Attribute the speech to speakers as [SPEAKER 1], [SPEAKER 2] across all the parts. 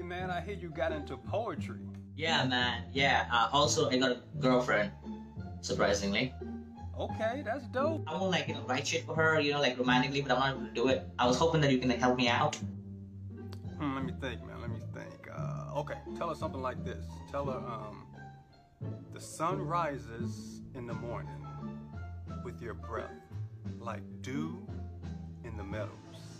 [SPEAKER 1] man, I hear you got into poetry.
[SPEAKER 2] Yeah, man. Yeah. Also, I got a girlfriend. Surprisingly.
[SPEAKER 1] Okay, that's dope.
[SPEAKER 2] I won't write shit for her, romantically, but I'm not able to do it. I was hoping that you can help me out.
[SPEAKER 1] Let me think, man. Let me think. Okay, tell her something like this. Tell her, the sun rises in the morning with your breath, like dew in the meadows.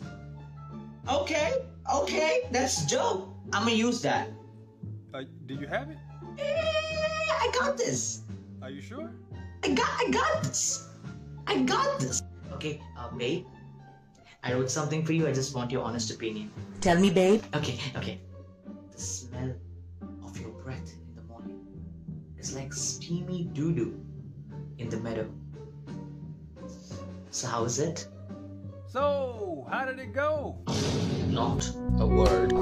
[SPEAKER 2] Okay, that's dope. I'm gonna use that.
[SPEAKER 1] Do you have it?
[SPEAKER 2] I got this.
[SPEAKER 1] Are you sure?
[SPEAKER 2] I got this. I got this. Okay, babe. I wrote something for you. I just want your honest opinion. Tell me, babe. Okay. The smell of your breath in the morning is like steamy doo-doo in the meadow. So how is it?
[SPEAKER 1] So, how did it go?
[SPEAKER 2] Not a word.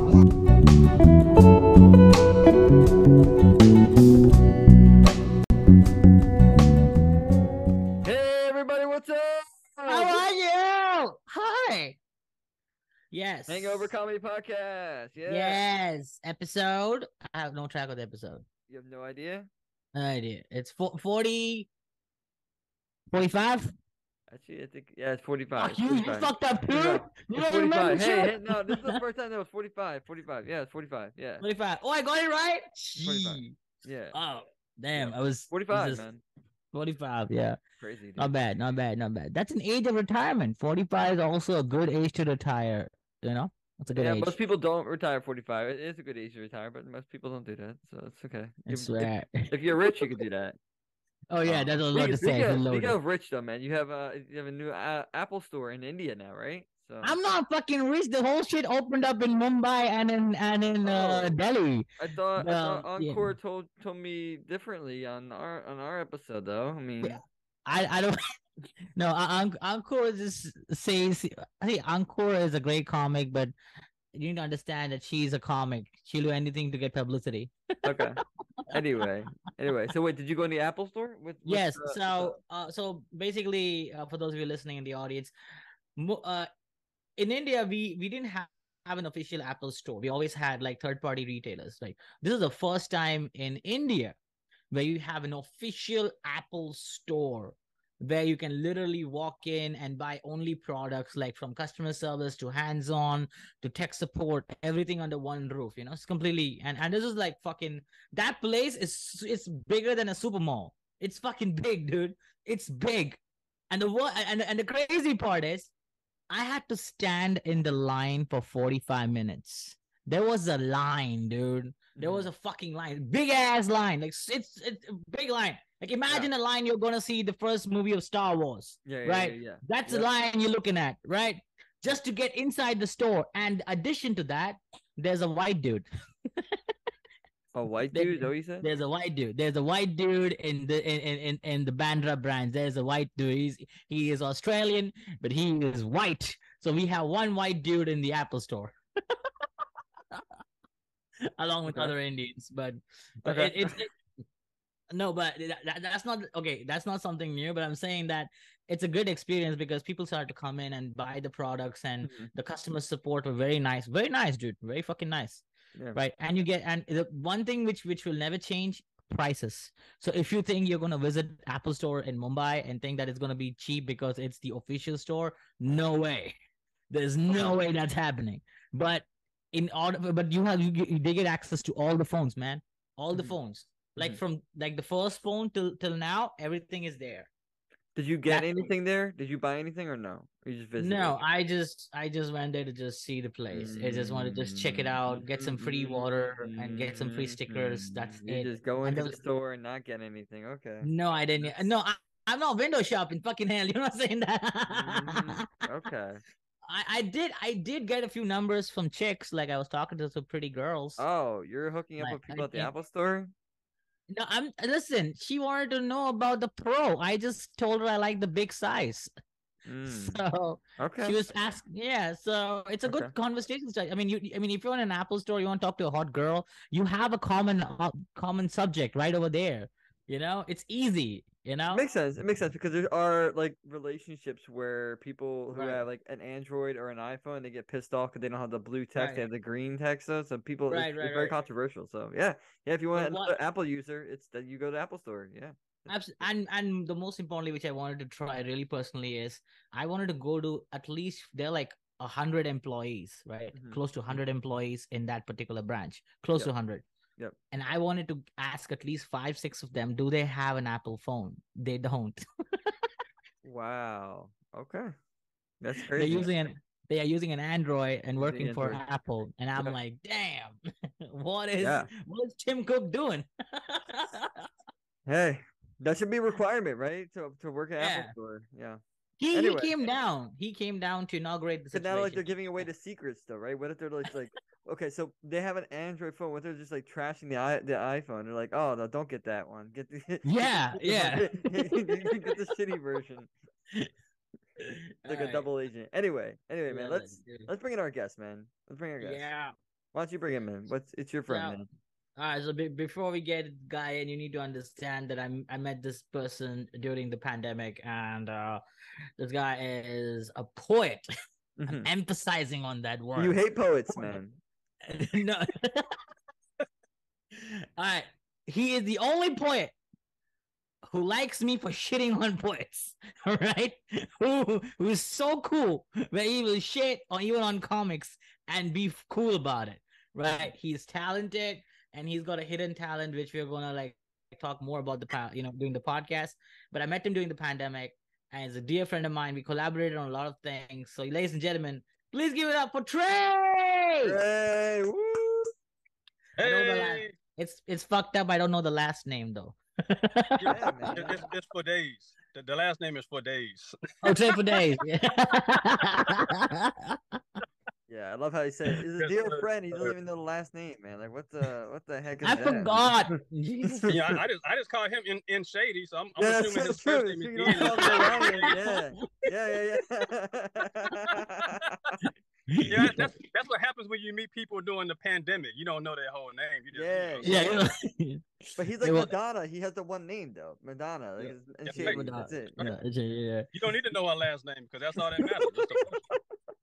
[SPEAKER 3] Hey everybody, what's up?
[SPEAKER 4] How are you? Hi. Yes.
[SPEAKER 3] Hangover Comedy Podcast. Yeah.
[SPEAKER 4] Yes. Episode. I have no track of the episode.
[SPEAKER 3] You have no idea?
[SPEAKER 4] No idea. It's 40. 45?
[SPEAKER 3] Actually, I think it's 45.
[SPEAKER 4] Fuck you. You
[SPEAKER 3] 45.
[SPEAKER 4] fucked up, dude.
[SPEAKER 3] 45.
[SPEAKER 4] You
[SPEAKER 3] It's
[SPEAKER 4] don't
[SPEAKER 3] 45.
[SPEAKER 4] remember
[SPEAKER 3] Hey,
[SPEAKER 4] shit?
[SPEAKER 3] no, this is the first time that was 45. 45. Yeah, it's 45. Yeah.
[SPEAKER 4] 45. Oh, I got it right?
[SPEAKER 3] 45.
[SPEAKER 4] Gee.
[SPEAKER 3] Yeah.
[SPEAKER 4] Oh, damn.
[SPEAKER 3] Yeah.
[SPEAKER 4] I was
[SPEAKER 3] 45,
[SPEAKER 4] just-
[SPEAKER 3] man.
[SPEAKER 4] 45, yeah.
[SPEAKER 3] Crazy, dude.
[SPEAKER 4] Not bad. That's an age of retirement. 45 is also a good age to retire. You know? That's a good
[SPEAKER 3] Yeah,
[SPEAKER 4] age.
[SPEAKER 3] most people don't retire 45. It is a good age to retire, but most people don't do that, so it's okay.
[SPEAKER 4] I swear.
[SPEAKER 3] If you're rich, you could do that.
[SPEAKER 4] Oh, yeah. That's what I was about to say.
[SPEAKER 3] Speaking of rich, though, man, you have a new Apple store in India now, right? So
[SPEAKER 4] I'm not fucking rich. The whole shit opened up in Mumbai and in Delhi.
[SPEAKER 3] I thought
[SPEAKER 4] yeah.
[SPEAKER 3] Encore told me differently on our episode, though. I mean,
[SPEAKER 4] I don't. No, Encore just says. I think Encore is a great comic, but you need to understand that she's a comic. She'll do anything to get publicity.
[SPEAKER 3] okay. Anyway, so wait, did you go in the Apple store
[SPEAKER 4] Yes. So basically, for those of you listening in the audience, in India, we didn't have an official Apple store. We always had like third-party retailers. Like this is the first time in India where you have an official Apple store where you can literally walk in and buy only products, like from customer service to hands-on to tech support, everything under one roof. You know, it's completely and this is like fucking that place it's bigger than a super mall. It's fucking big, dude. It's big, and the crazy part is, I had to stand in the line for 45 minutes. There was a line, dude. There was a fucking line, big ass line. Like it's a big line. Like imagine a line you're gonna see the first movie of Star Wars, right?
[SPEAKER 3] Yeah.
[SPEAKER 4] That's the line you're looking at, right? Just to get inside the store. And addition to that, there's a white dude.
[SPEAKER 3] A white dude? Is that what you said?
[SPEAKER 4] There's a white dude. There's a white dude in the Bandra brands. There's a white dude. He is Australian, but he is white. So we have one white dude in the Apple store. Along with other Indians, but no, but that's not okay. That's not something new. But I'm saying that it's a good experience because people start to come in and buy the products, and the customer support were very nice, dude, very fucking nice, right? And you get the one thing which will never change: prices. So if you think you're gonna visit Apple Store in Mumbai and think that it's gonna be cheap because it's the official store, no way. There's no way that's happening. But they get access to all the phones, man. All the phones. Like from like the first phone till now, everything is there.
[SPEAKER 3] Did you get anything there? Did you buy anything or no? Or you just visited?
[SPEAKER 4] No, I just went there to just see the place. I just wanted to just check it out, get some free water, and get some free stickers. That's it.
[SPEAKER 3] You just go into the store and not get anything. Okay.
[SPEAKER 4] No, I didn't. No, I'm not window shopping. Fucking hell, you're not saying that.
[SPEAKER 3] Okay.
[SPEAKER 4] I did get a few numbers from chicks. Like I was talking to some pretty girls.
[SPEAKER 3] Oh, you're hooking up with people at the Apple store?
[SPEAKER 4] No, listen, she wanted to know about the Pro. I just told her I like the big size. So she was asking, so it's a good conversation starter. I mean, if you're in an Apple store, you want to talk to a hot girl, you have a common subject right over there. You know, it's easy. You know?
[SPEAKER 3] It makes sense. It makes sense because there are like relationships where people who
[SPEAKER 4] Right.
[SPEAKER 3] have like an Android or an iPhone, they get pissed off because they don't have the blue text, they
[SPEAKER 4] Right.
[SPEAKER 3] have the green text. So people,
[SPEAKER 4] Right.
[SPEAKER 3] it's
[SPEAKER 4] Right.
[SPEAKER 3] very
[SPEAKER 4] Right.
[SPEAKER 3] controversial. So yeah, if you want
[SPEAKER 4] But what
[SPEAKER 3] another Apple user, it's that you go to Apple Store. Yeah.
[SPEAKER 4] and the most importantly, which I wanted to try really personally, is I wanted to go to at least they're like 100 employees, right?
[SPEAKER 3] Mhm.
[SPEAKER 4] Close to 100 employees in that particular branch, close to
[SPEAKER 3] Yep.
[SPEAKER 4] 100.
[SPEAKER 3] Yep.
[SPEAKER 4] And I wanted to ask at least 5, 6 of them, do they have an Apple phone? They don't.
[SPEAKER 3] Wow. Okay. That's
[SPEAKER 4] They're
[SPEAKER 3] crazy.
[SPEAKER 4] they are using an Android and
[SPEAKER 3] Using
[SPEAKER 4] working for
[SPEAKER 3] Android.
[SPEAKER 4] Apple. And I'm
[SPEAKER 3] Yeah.
[SPEAKER 4] like, damn,
[SPEAKER 3] Yeah.
[SPEAKER 4] what is Tim Cook doing?
[SPEAKER 3] Hey, that should be a requirement, right? To work at Apple
[SPEAKER 4] Yeah.
[SPEAKER 3] Store. Yeah.
[SPEAKER 4] He
[SPEAKER 3] Anyway.
[SPEAKER 4] came down. He came down to inaugurate the
[SPEAKER 3] But now, like,
[SPEAKER 4] situation.
[SPEAKER 3] they're giving away the secrets, though, right? What if they're like, okay, so they have an Android phone. What if they're just like trashing the iPhone? They're like, oh no, don't get that one. Get the
[SPEAKER 4] Yeah, yeah.
[SPEAKER 3] get the shitty version. It's like a
[SPEAKER 4] Alright.
[SPEAKER 3] double agent. Anyway,
[SPEAKER 4] Yeah,
[SPEAKER 3] man,
[SPEAKER 4] let's do it.
[SPEAKER 3] let's bring in our guest, man. Let's bring our guest.
[SPEAKER 4] Yeah.
[SPEAKER 3] Why don't you bring him in? It's your friend,
[SPEAKER 4] Yeah.
[SPEAKER 3] man.
[SPEAKER 4] All right. So before we get it, guy, and you need to understand that I met this person during the pandemic, and this guy is a poet. I'm
[SPEAKER 3] Mhm.
[SPEAKER 4] emphasizing on that word.
[SPEAKER 3] You hate poets, man.
[SPEAKER 4] No. All right. He is the only poet who likes me for shitting on poets. All right. Who is so cool that he will shit on even on comics and be cool about it. Right. He's talented and he's got a hidden talent, which we're gonna like talk more about during the podcast. But I met him during the pandemic and he's a dear friend of mine. We collaborated on a lot of things. So ladies and gentlemen, please give it up for Trey.
[SPEAKER 3] Hey, woo!
[SPEAKER 4] I know it's fucked up. I don't know the last name though.
[SPEAKER 3] Yeah, man.
[SPEAKER 1] It's for days. The last name is for days.
[SPEAKER 4] Oh, Trey for days.
[SPEAKER 3] Yeah, I love how he said he's a
[SPEAKER 1] Yes,
[SPEAKER 3] dear
[SPEAKER 1] sir.
[SPEAKER 3] friend. He doesn't even know the last name, man. Like what the heck is
[SPEAKER 4] I
[SPEAKER 3] that?
[SPEAKER 4] forgot. Jesus.
[SPEAKER 1] Yeah, I just called him in shady, so I'm
[SPEAKER 3] Yeah,
[SPEAKER 1] assuming
[SPEAKER 3] that's
[SPEAKER 1] his
[SPEAKER 3] true.
[SPEAKER 1] first
[SPEAKER 3] So
[SPEAKER 1] name
[SPEAKER 3] you
[SPEAKER 1] is
[SPEAKER 3] don't call him the wrong name. Yeah.
[SPEAKER 1] Yeah, that's what happens when you meet people during the pandemic. You don't know their whole name. You just,
[SPEAKER 3] Yeah. But he's like Madonna. He has the one name though, Madonna. Like, and
[SPEAKER 1] Yeah,
[SPEAKER 3] Shady, that's it.
[SPEAKER 4] Yeah.
[SPEAKER 1] You don't need to know our last name because that's all that matters. Just the-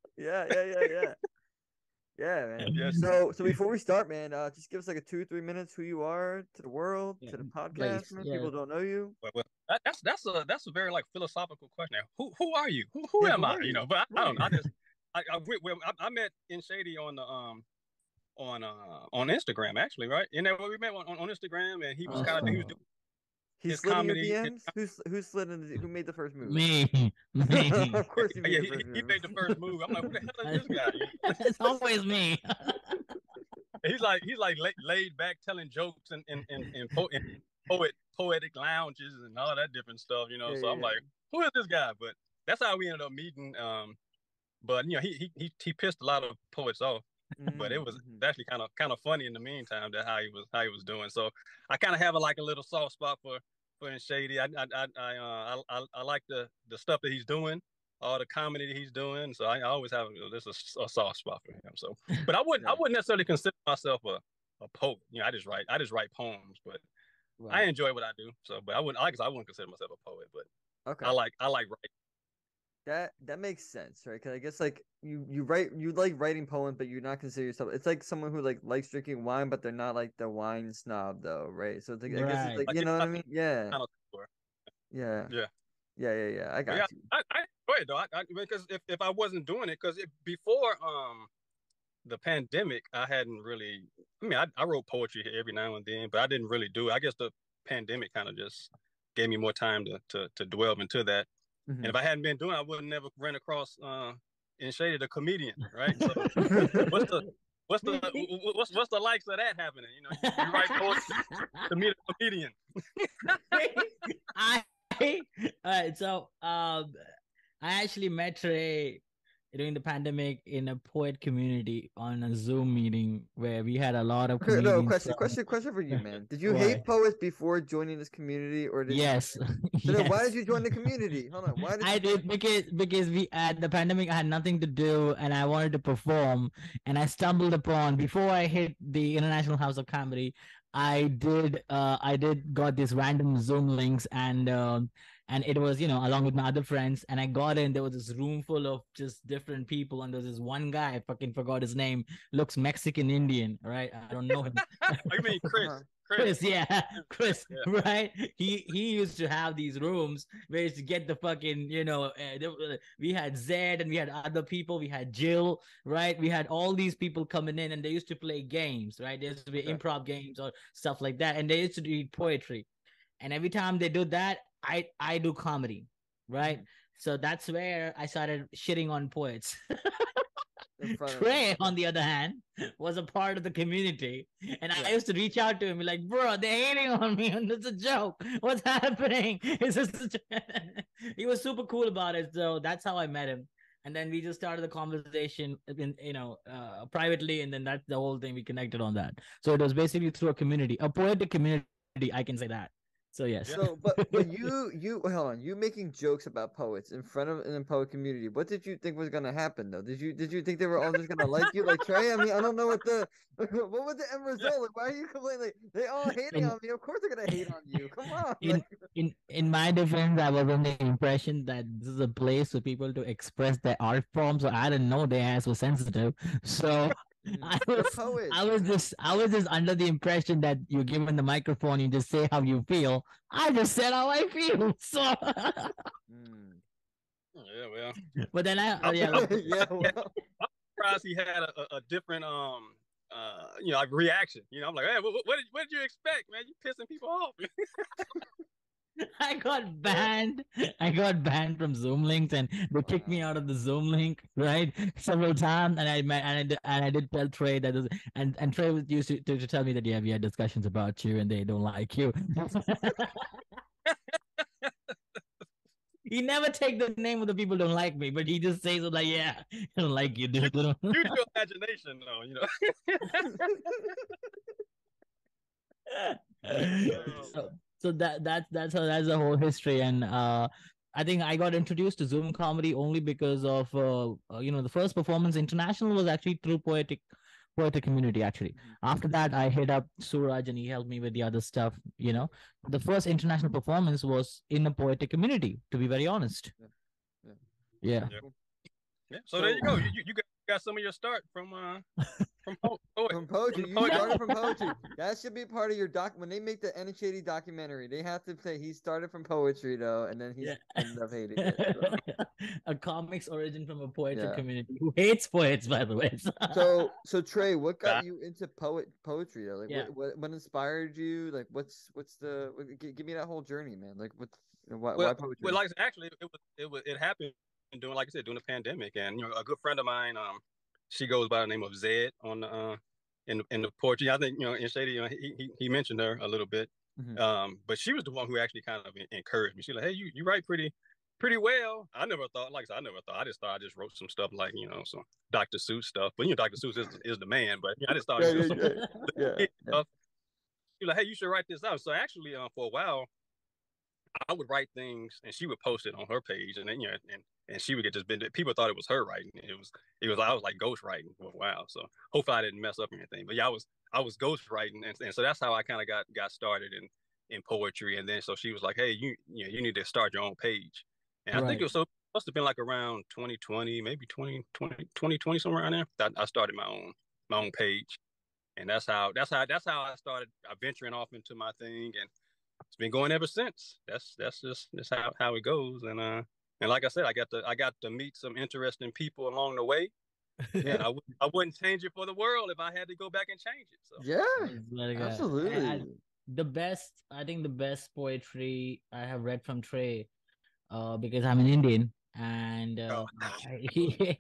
[SPEAKER 3] Yeah, man.
[SPEAKER 1] Yes.
[SPEAKER 3] So before we start, man, just give us like a 2-3 minutes who you are to the world, to the podcast.
[SPEAKER 4] Please,
[SPEAKER 3] Man.
[SPEAKER 4] yeah.
[SPEAKER 3] People don't know you.
[SPEAKER 1] Well, that's a very like philosophical question. Who are you? Who am I? You know, but I don't know. I met In Shady on the on Instagram actually, right? And then we met on Instagram, and he was kind of he was doing
[SPEAKER 3] He
[SPEAKER 1] his
[SPEAKER 3] slid in your
[SPEAKER 1] comedy.
[SPEAKER 3] DMs. Who slid in? Who made the first move?
[SPEAKER 4] Me.
[SPEAKER 3] Of course, he made
[SPEAKER 1] Yeah,
[SPEAKER 3] the first
[SPEAKER 1] he
[SPEAKER 3] move.
[SPEAKER 1] made the first move. I'm like, who the hell is this guy?
[SPEAKER 4] It's always me.
[SPEAKER 1] He's like laid back telling jokes and poetic lounges and all that different stuff, you know.
[SPEAKER 3] Yeah,
[SPEAKER 1] so I'm like, who is this guy? But that's how we ended up meeting. But you know, he pissed a lot of poets off. But it was actually kind of funny in the meantime that how he was doing. So I kind of have a little soft spot for In Shady. I like the stuff that he's doing, all the comedy that he's doing. So I always have this a soft spot for him. So, but I wouldn't necessarily consider myself a poet. You know, I just write poems, but I enjoy what I do. So, but I wouldn't consider myself a poet. But
[SPEAKER 3] okay,
[SPEAKER 1] I like writing.
[SPEAKER 3] That makes sense, right? Because I guess like you like writing poems, but you're not consider yourself. It's like someone who like likes drinking wine, but they're not like the wine snob, though, right? So it's like, I guess it's like, you know what I mean? Yeah. Yeah. I got you.
[SPEAKER 1] I enjoy it though. Because if I wasn't doing it, because before the pandemic, I hadn't really. I mean, I wrote poetry every now and then, but I didn't really do it. I guess the pandemic kind of just gave me more time to delve into that. And if I hadn't been doing it, I would have never ran across In Shady the comedian, right? So what's the likes of that happening? You know, you write poetry to meet a comedian.
[SPEAKER 4] All right. So I actually met Trey during the pandemic in a poet community on a Zoom meeting where we had a lot of
[SPEAKER 3] Okay, no,
[SPEAKER 4] comedians.
[SPEAKER 3] question for you, man. Did you
[SPEAKER 4] Why?
[SPEAKER 3] hate poets before joining this community, or did
[SPEAKER 4] Yes.
[SPEAKER 3] so then why
[SPEAKER 4] Yes.
[SPEAKER 3] did you join the community? Hold on, why did
[SPEAKER 4] I
[SPEAKER 3] you
[SPEAKER 4] did because we at the pandemic I had nothing to do and I wanted to perform, and I stumbled upon before I hit the International House of Comedy. I did got these random Zoom links, and it was, along with my other friends, and I got in. There was this room full of just different people, and there's this one guy, I fucking forgot his name, looks Mexican Indian, right? I don't know him.
[SPEAKER 1] I mean, Chris.
[SPEAKER 4] Chris, yeah, Chris,
[SPEAKER 1] Yeah.
[SPEAKER 4] right? He used to have these rooms where he used to get the fucking, we had Zed and we had other people, we had Jill, right? We had all these people coming in, and they used to play games, right? There used to be improv games or stuff like that, and they used to read poetry. And every time they do that, I do comedy, right? So that's where I started shitting on poets. Trey, on the other hand, was a part of the community, and I used to reach out to him, be like, "Bro, they're hating on me, and it's a joke. What's happening?" It's just he was super cool about it, so that's how I met him. And then we just started the conversation, privately, and then that's the whole thing. We connected on that. So it was basically through a community, a poetic community. I can say that. So yes.
[SPEAKER 3] So, but you hold on. You making jokes about poets in front of in the poet community. What did you think was gonna happen though? Did you think they were all just gonna like you, like Trey? I mean, I don't know what was the end result. Like, why are you complaining? Like, they all hating on me. Of course they're gonna hate on you. Come on.
[SPEAKER 4] In my defense, I was under the impression that this is a place for people to express their art form. So I didn't know their ass was sensitive. So I was just under the impression that you're given the microphone, you just say how you feel. I just said how I feel. So
[SPEAKER 1] yeah, well.
[SPEAKER 4] But then
[SPEAKER 1] I'm surprised he had a different reaction. I'm like, hey, what did you expect, man? You pissing people off.
[SPEAKER 4] I got banned. I got banned from Zoom links, and they kicked me out of the Zoom link, right, several times. And I did tell Trey that, and Trey used to tell me that we had discussions about you, and they don't like you. He never take the name of the people who don't like me, but he just says it like, yeah, I don't like you, dude.
[SPEAKER 1] Use your imagination, though.
[SPEAKER 4] So that's the whole history. And I think I got introduced to Zoom comedy only because of the first performance international was actually through poetic community. Actually, after that I hit up Suraj and he helped me with the other stuff. The first international performance was in a poetic community, to be very honest. Yeah.
[SPEAKER 1] So there you go. You got some of your start from
[SPEAKER 3] poetry. You started from poetry. That should be part of your doc. When they make the NHAD documentary, they have to say he started from poetry though, and then he ended up hating it. So.
[SPEAKER 4] A comics origin from a poetry community who hates poets, by the way.
[SPEAKER 3] So Trey, what got you into poetry though? Like, what inspired you? Like, give me that whole journey, man. Like, why poetry?
[SPEAKER 1] Well, like actually, it happened during, like I said, during the pandemic, and a good friend of mine, she goes by the name of Zed on the in the poetry. I think in Shady, he mentioned her a little bit, but she was the one who actually kind of encouraged me. She's like, hey, you write pretty well. I never thought, like I said, I just thought I just wrote some stuff like some Dr. Seuss stuff, but Dr. Seuss is the man. But I just thought stuff. She's like, hey, you should write this out. So actually, for a while, I would write things and she would post it on her page, and then and she would get just people thought it was her writing. I was like ghost writing for a while. So hopefully I didn't mess up anything. But yeah, I was ghost writing, and so that's how I kind of got started in poetry. And then so she was like, hey, you need to start your own page. And I think it must have been like around 2020, maybe 2020, somewhere around there. I started my own page, and that's how I started venturing off into my thing, and it's been going ever since. That's how it goes. And like I said, I got to meet some interesting people along the way. And I wouldn't change it for the world if I had to go back and change it. So
[SPEAKER 3] absolutely.
[SPEAKER 4] I think the best poetry I have read from Trey, because I'm an Indian, and he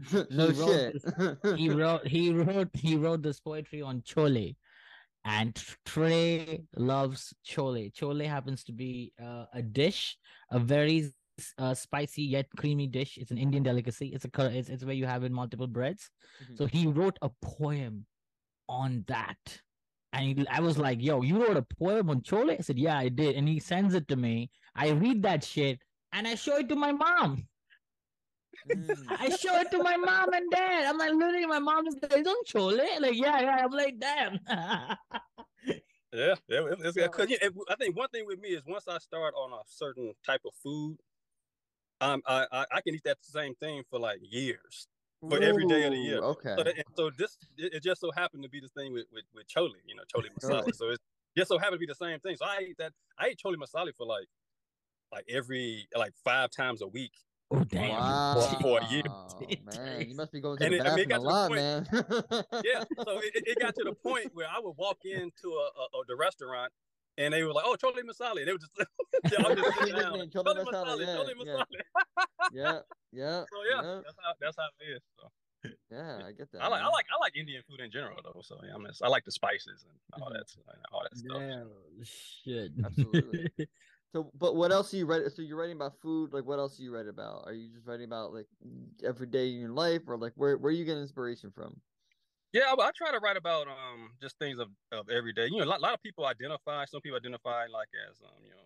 [SPEAKER 4] wrote this poetry on chole. And Trey loves chole. Chole happens to be a dish, a very spicy yet creamy dish. It's an Indian delicacy. It's where you have in multiple breads. So he wrote a poem on that. And I was like, yo, you wrote a poem on chole? I said, yeah, I did. And he sends it to me. I read that shit and I show it to my mom. I show it to my mom and dad. I'm like, literally, my mom is like, it's on chole? Like, yeah. I'm like, damn.
[SPEAKER 1] Yeah. Because I think one thing with me is once I start on a certain type of food, I can eat that same thing for like years. For every day of the year.
[SPEAKER 3] Okay.
[SPEAKER 1] So it just so happened to be this thing with chole, chole masala. So it just so happened to be the same thing. So I ate chole masala for like every 5 times a week.
[SPEAKER 4] Oh damn!
[SPEAKER 3] Wow.
[SPEAKER 1] For a year.
[SPEAKER 3] Man, you must be going to the bathroom a lot, man.
[SPEAKER 1] Yeah. So it got to the point where I would walk into the restaurant. And they were like, "Oh, chole masala." And they would just, y'all just sit down. Chole masala.
[SPEAKER 3] Yeah.
[SPEAKER 1] So that's how it is. So.
[SPEAKER 3] Yeah, I get that.
[SPEAKER 1] I like Indian food in general though. So yeah, I like the spices and all that stuff.
[SPEAKER 4] Yeah, shit.
[SPEAKER 3] Absolutely. So, but what else are you writing? So you're writing about food. Like, what else are you writing about? Are you just writing about like every day in your life, or like where you get inspiration from?
[SPEAKER 1] Yeah, I try to write about just things of every day. A lot of people identify. Some people identify like as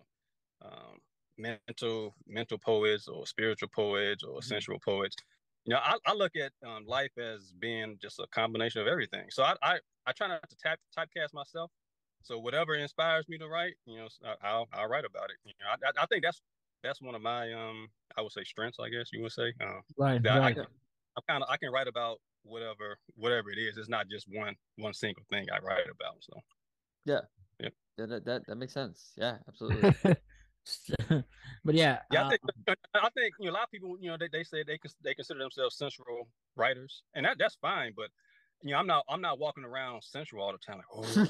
[SPEAKER 1] mental poets or spiritual poets or sensual poets. I look at life as being just a combination of everything. So I try not to typecast myself. So whatever inspires me to write, I'll write about it. I think that's one of my I would say strengths, I guess you would say.
[SPEAKER 4] Right.
[SPEAKER 1] I can write about whatever it is. It's not just one single thing I write about. So
[SPEAKER 3] yeah. That makes sense. Yeah, absolutely.
[SPEAKER 4] But yeah,
[SPEAKER 1] I think a lot of people they say they consider themselves sensual writers, and that's fine. But I'm not walking around sensual all the time. Like,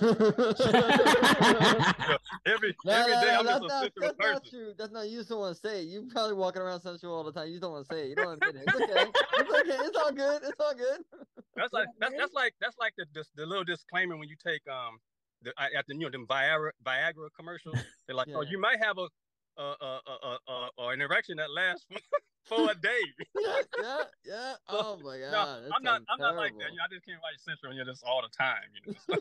[SPEAKER 1] every day I'm just a sensual person.
[SPEAKER 3] That's not true. That's not. You just don't want to say it. You probably walking around sensual all the time. You just don't want to say it. You don't admit it. It's okay. It's all good. It's all good.
[SPEAKER 1] That's like the little disclaimer when you take after them Viagra commercials. They're like, oh, you might have an erection that lasts for a day.
[SPEAKER 3] Yeah. Oh my god.
[SPEAKER 1] No, I'm not like that. I just can't write sensual just all the time.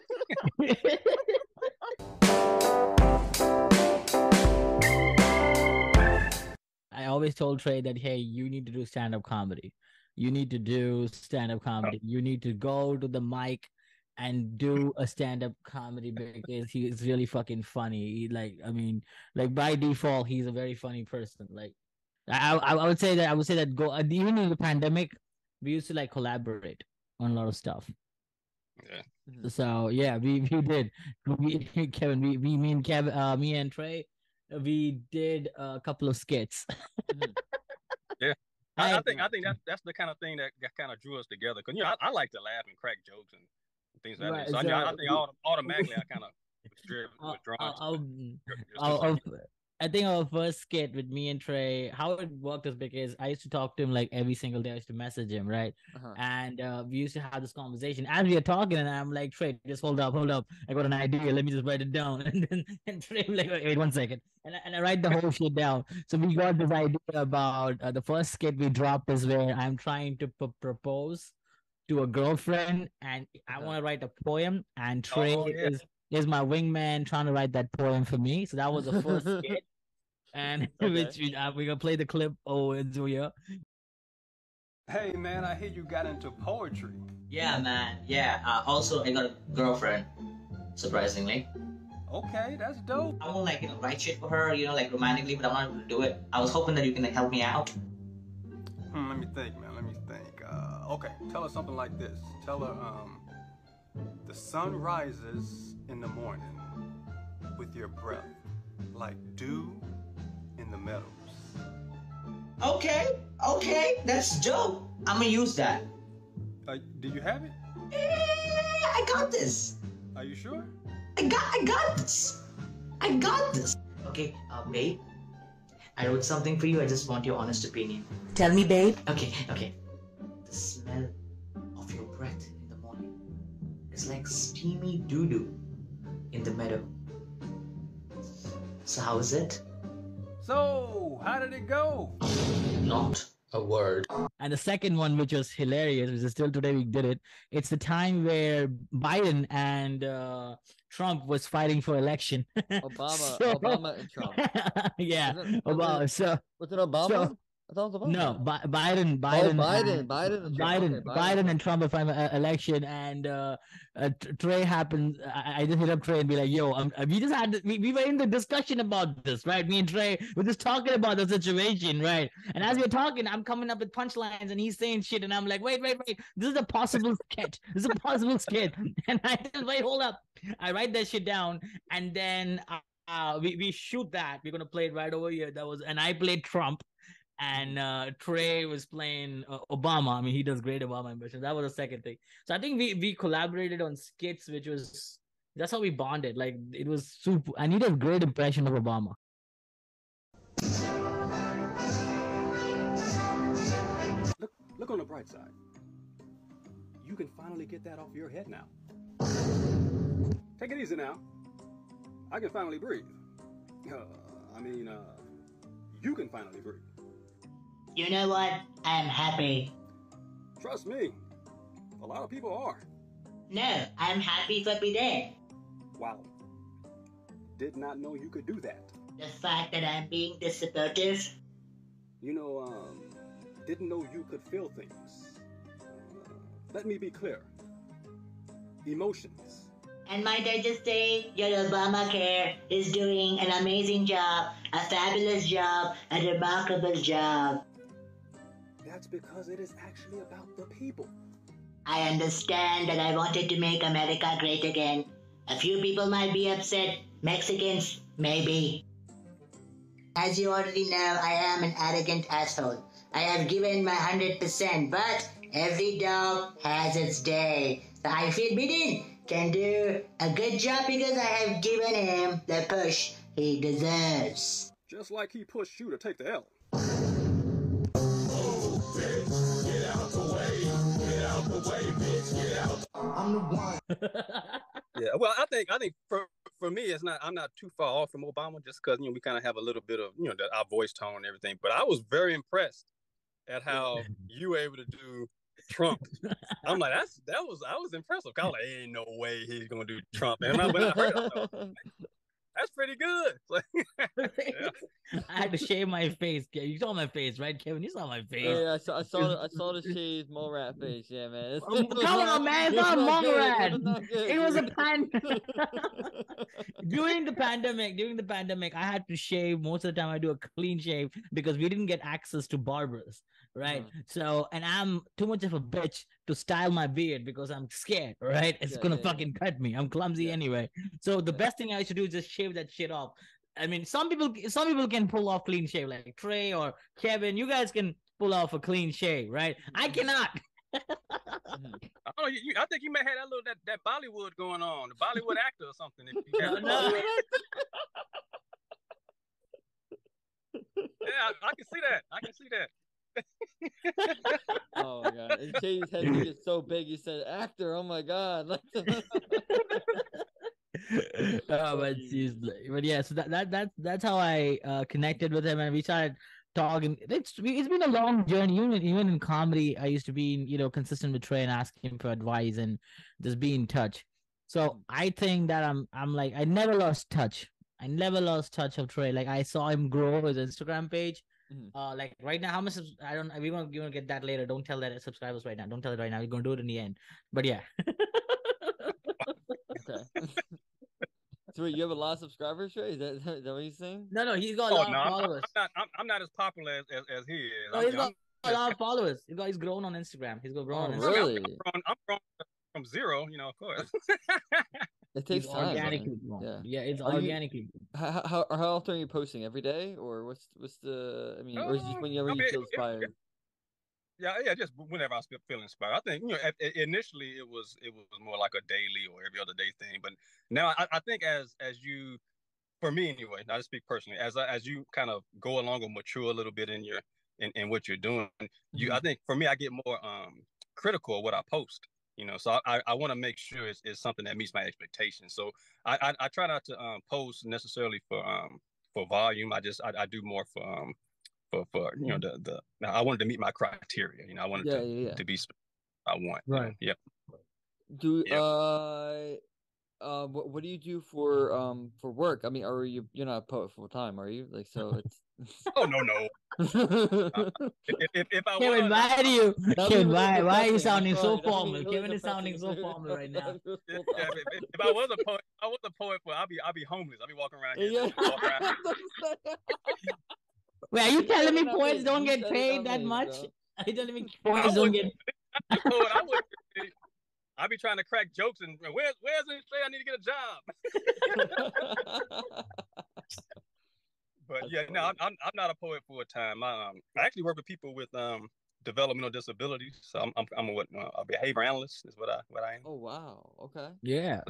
[SPEAKER 4] I always told Trey that, hey, you need to do stand-up comedy. You need to do stand-up comedy. You need to go to the mic and do a stand-up comedy because he is really fucking funny. By default, he's a very funny person. Like, I would say that go even in the pandemic, we used to collaborate on a lot of stuff.
[SPEAKER 1] Yeah.
[SPEAKER 4] So yeah, we did. Kevin, me and Kevin, me and Trey, we did a couple of skits.
[SPEAKER 1] Yeah. I think that's the kind of thing that kind of drew us together because I like to laugh and crack jokes and things like that. So I think automatically I kind of was drawn to it.
[SPEAKER 4] I think our first skit with me and Trey, how it worked is because I used to talk to him every single day. I used to message him, right? And we used to have this conversation as we are talking, and I'm like, Trey, just hold up. I got an idea. Let me just write it down. And Trey like, wait 1 second. And I write the whole shit down. So we got this idea about the first skit we dropped is where I'm trying to propose to a girlfriend, and I want to write a poem, and Trey is my wingman trying to write that poem for me. So that was the first skit. And which we're gonna play the clip into here.
[SPEAKER 1] Hey man, I hear you got into poetry.
[SPEAKER 2] Yeah, man. Yeah. Also, I got a girlfriend. Surprisingly.
[SPEAKER 1] Okay, that's dope.
[SPEAKER 2] I won't write shit for her, romantically, but I'm not able to do it. I was hoping that you can help me out.
[SPEAKER 1] Let me think, man. Okay, tell her something like this. Tell her, the sun rises in the morning with your breath, like dew in the meadows.
[SPEAKER 2] Okay, that's dope. I'm gonna use that.
[SPEAKER 1] Do you have it?
[SPEAKER 2] I got this.
[SPEAKER 1] Are you sure?
[SPEAKER 2] I got this. Okay, babe. I wrote something for you. I just want your honest opinion. Tell me, babe. Okay. The smell of your breath in the morning is like steamy doo-doo in the meadow. So how is it?
[SPEAKER 1] So, how did it go?
[SPEAKER 2] Not a word.
[SPEAKER 4] And the second one, which was hilarious, which is still today we did it. It's the time where Biden and Trump was fighting for election.
[SPEAKER 3] Obama and Trump.
[SPEAKER 4] Yeah,
[SPEAKER 3] was it Obama?
[SPEAKER 4] So,
[SPEAKER 3] I thought it was Obama.
[SPEAKER 4] no, Biden. Biden and Trump are fighting election, and Trey happened. I just hit up Trey and be like, "Yo, we just had we were in the discussion about this, right? Me and Trey were just talking about the situation, right? And as we're talking, I'm coming up with punchlines, and he's saying shit, and I'm like, wait, this is a possible sketch. This is a possible sketch, and I just wait, hold up. I write that shit down, and then we shoot that. We're gonna play it right over here. And I played Trump. And Trey was playing Obama. I mean, he does great Obama impressions. That was the second thing. So I think we collaborated on skits, that's how we bonded. Like, it was super. I need a great impression of Obama.
[SPEAKER 1] Look on the bright side. You can finally get that off your head now. Take it easy now. I can finally breathe. You can finally breathe.
[SPEAKER 2] You know what? I'm happy.
[SPEAKER 1] Trust me, a lot of people are.
[SPEAKER 2] No, I'm happy for today.
[SPEAKER 1] Wow. Did not know you could do that.
[SPEAKER 2] The fact that I'm being this supportive.
[SPEAKER 1] Didn't know you could feel things. Let me be clear. Emotions.
[SPEAKER 2] And might I just say, your Obamacare is doing an amazing job, a fabulous job, a remarkable job.
[SPEAKER 1] That's because it is actually about the people.
[SPEAKER 2] I understand that I wanted to make America great again. A few people might be upset. Mexicans, maybe. As you already know, I am an arrogant asshole. I have given my 100%, but every dog has its day. So I feel Biden can do a good job because I have given him the push he deserves.
[SPEAKER 1] Just like he pushed you to take the L.
[SPEAKER 5] I'm the one.
[SPEAKER 1] Yeah, well, I think for me, I'm not too far off from Obama, just because we kind of have a little bit of our voice tone and everything. But I was very impressed at how you were able to do Trump. I'm like, I was impressed. I was like, ain't no way he's gonna do Trump. And when I heard it, I was like, that's pretty good.
[SPEAKER 4] Yeah. I had to shave my face. You saw my face, right, Kevin? You saw my face.
[SPEAKER 3] Yeah, I saw the shaved mole rat face. Yeah, man.
[SPEAKER 4] Come on, man. It's not mole rat. It was a during the pandemic, I had to shave. Most of the time I do a clean shave because we didn't get access to barbers, right? So, and I'm too much of a bitch to style my beard because I'm scared, right? It's gonna fucking cut me. I'm clumsy anyway. So the best thing I should do is just shave that shit off. I mean, some people can pull off clean shave, like Trey or Kevin. You guys can pull off a clean shave, right? I cannot.
[SPEAKER 1] I think you may have that Bollywood going on, the Bollywood actor or something.
[SPEAKER 4] No.
[SPEAKER 1] Yeah, I can see that.
[SPEAKER 3] Oh my god! And Katie's head gets so big. He said, "Actor." Oh my god!
[SPEAKER 4] But yeah, so that's how I connected with him, and we started talking. It's been a long journey. Even in comedy, I used to be consistent with Trey and asking him for advice and just be in touch. So I think that I'm like, I never lost touch. I never lost touch of Trey. Like, I saw him grow his Instagram page. Like right now, how much? We're gonna get that later. Don't tell that subscribers right now. Don't tell it right now. We're gonna do it in the end. But yeah.
[SPEAKER 3] Okay. So wait, you have a lot of subscribers, Trey? Is that what you're saying?
[SPEAKER 4] No, he's got a lot of followers.
[SPEAKER 1] I'm not as popular as he is.
[SPEAKER 4] No, he's got a lot of followers. He's grown on Instagram. He's grown on Instagram.
[SPEAKER 3] Really?
[SPEAKER 1] I'm grown from zero, of course.
[SPEAKER 3] It takes time.
[SPEAKER 4] Organically grown. Yeah, it's organically.
[SPEAKER 3] How often are you posting? Every day, or what's the? I mean, or is it just whenever you feel inspired?
[SPEAKER 1] Yeah, just whenever I feel inspired. I think initially it was more like a daily or every other day thing, but now I think as you, for me anyway, I just speak personally, as you kind of go along and mature a little bit in what you're doing, I think for me I get more critical of what I post. So I want to make sure it's something that meets my expectations. So I try not to post necessarily for for volume. I do more for you know the now I wanted to meet my criteria. You know, I wanted to be I want.
[SPEAKER 4] Right.
[SPEAKER 1] Yeah.
[SPEAKER 3] Do what do you do for work? I mean, you're not a poet full time, are you? Like, so it's
[SPEAKER 1] Oh no. If I
[SPEAKER 4] Kevin,
[SPEAKER 1] was,
[SPEAKER 4] why do you? Kevin,
[SPEAKER 3] really
[SPEAKER 4] why are you
[SPEAKER 3] depressing. I'm
[SPEAKER 4] sounding so
[SPEAKER 3] sorry. That'd be
[SPEAKER 4] formal?
[SPEAKER 3] really
[SPEAKER 4] Kevin is sounding
[SPEAKER 3] depressing.
[SPEAKER 4] so formal right now.
[SPEAKER 1] yeah, if I was a poet, I'll be homeless. I'll be walking around here,
[SPEAKER 3] Yeah.
[SPEAKER 1] just walking around.
[SPEAKER 4] Wait, are you telling me
[SPEAKER 3] Not
[SPEAKER 4] poets
[SPEAKER 3] me.
[SPEAKER 4] don't
[SPEAKER 3] You
[SPEAKER 4] get
[SPEAKER 3] said it,
[SPEAKER 4] paid
[SPEAKER 3] not
[SPEAKER 4] that
[SPEAKER 3] me,
[SPEAKER 4] much?
[SPEAKER 3] bro.
[SPEAKER 4] Are you telling me
[SPEAKER 1] I
[SPEAKER 4] poets don't get?
[SPEAKER 1] a poet. I would. I be trying to crack jokes and where's it say I need to get a job? But
[SPEAKER 3] That's
[SPEAKER 1] yeah,
[SPEAKER 3] funny.
[SPEAKER 1] no, I'm not a poet full time. I actually work with people with developmental disabilities. So I'm a behavior analyst is what I am.
[SPEAKER 3] Oh wow. Okay.
[SPEAKER 4] Yeah.